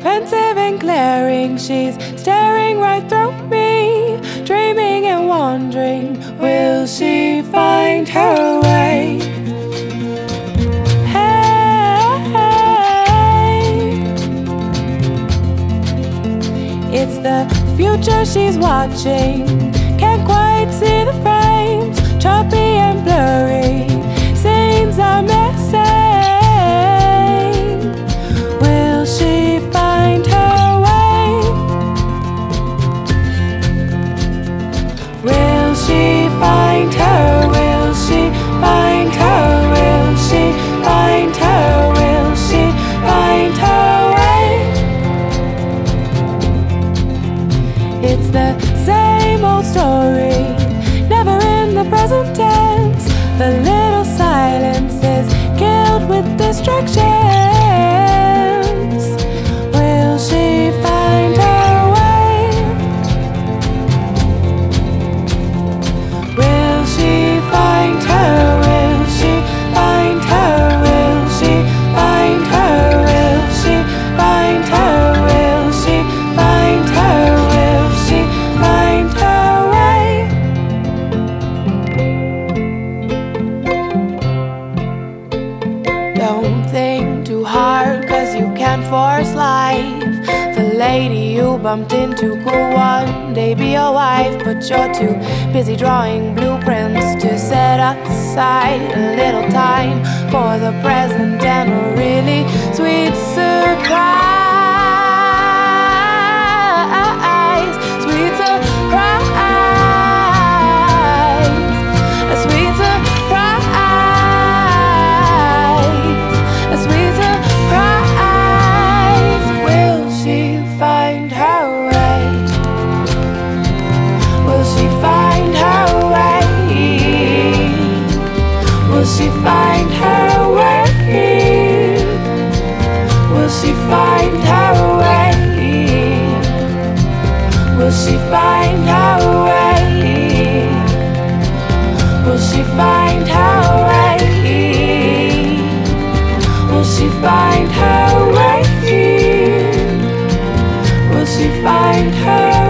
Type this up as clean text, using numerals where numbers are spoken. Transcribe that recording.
Pensive and glaring, she's staring right through me, dreaming and wondering, will she find her way? It's the future she's watching. Can't quite see the frames, choppy and blurry. Scenes are missing. Will she find her way? Will she find her? Will she find her? Will she find her? Will she find her way? It's the same old story, never in the present tense. The little silences killed with distractions. Will she find her way? Will she find her? Will she find her? Will she find her? Will she find her? Will she find her? Will she find her way? Don't think too hard, 'cause you can't force life. The lady you bumped into could one day be your wife, but you're too busy drawing blueprints to set aside a little time for the present and a really sweet surprise. Sweet surprise. A sweet surprise. A sweet surprise. Will she find her way? Will she find her way? Will she find her way? Will she find her way? Will she find her way? Will she find her way? Will she find her way? Will she find her